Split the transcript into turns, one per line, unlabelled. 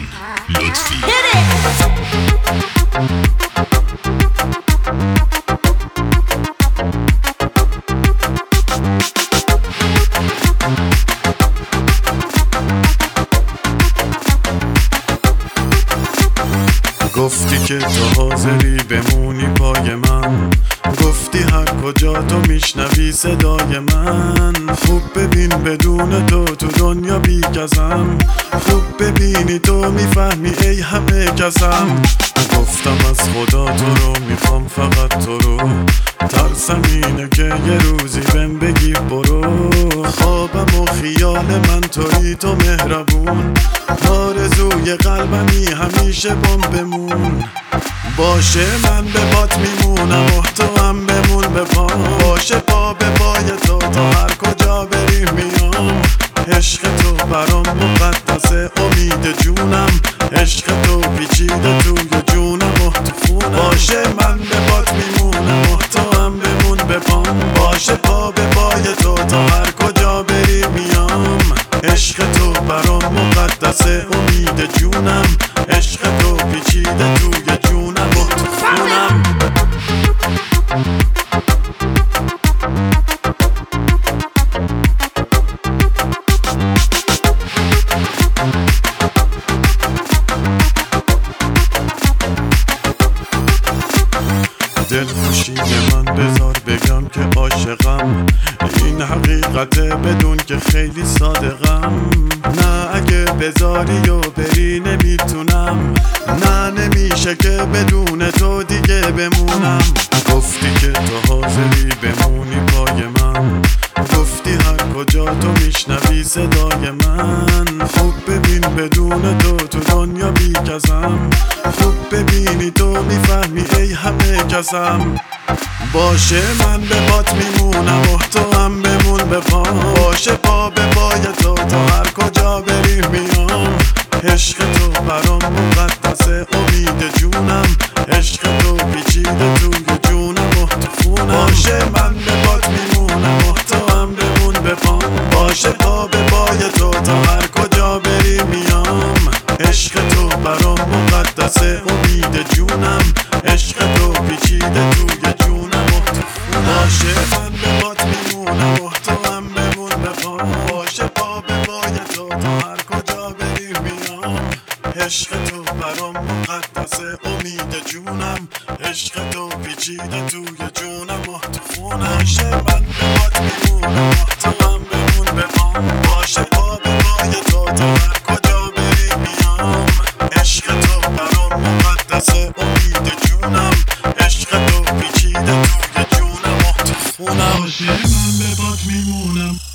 لطفی.
گفتی که تو حاضری بمونی پای من، گفتی هر کجا تو میشنوی صدای من. خوب ببین بدون تو دنیا بیکسم، خوب ببینی تو میفهمی ای همه کسم. گفتم از خدا تو رو میخوام فقط تو رو، ترسم اینه که یه روزی بهم بگی برو. خوابم و خیال من توی تو مهربون، آرزوی قلبمی همیشه بام بمون. باشه من به پات میمونم و تو هم بمون به پا، باشه پا به پای تو تا هر کجا بریم میام. عشق تو برام مقدسه امید جونم، عشق تو پیچیده توی جونم و تو خونم. باشه من به پات میمونم و تو هم بمون به پام، باشه پا به پای تو تا هر کجا بریم میام. عشق تو برام مقدسه امید جونم، عشق تو پیچیده توی جونم و تو خونم. دلخوشی من بذار بگم که عاشقم، این حقیقته بدون که خیلی صادقم. نه اگه بذاری و بری نمیتونم، نه نمیشه که بدون تو دیگه بمونم. گفتی که تو حاضری بمونی پای من، گفتی هر کجا تو میشنوی صدای من. خوب ببین بدون تو دنیا بیکسم، خوب ببینی تو میفهمی ای همه کسم. باشه من به پات میمونم و تو هم بمون به پا، باشه پا به پای تو تا هر کجا بریم میام. عشق تو برام مقدسه امید جونم، عشق تو پیچیده توی جونم و تو خونم. باشه من به پات میمونم و تو هم بمون به پا، باشه پا به پای تو تا هر کجا بریم میام. عشق تو برام مقدسه امید جونم، عشق تو پیچیده توی جونم و تو خونم. باشه من به پات میمونم و تو هم بمون به پا، باشه پا به پای تو تا هر کجا بریم میام. عشق تو برام مقدسه امید جونم، عشق تو پیچیده توی جونم و تو خونم. باشه من به پات میمونم و تو هم بمون به پا، باشه پا به پای تو تا هر کجا بریم میام. عشق تو برام مقدسه امید جونم، عشق تو پیچیده توی جونم و تو خونم. باشه من به پات میمونم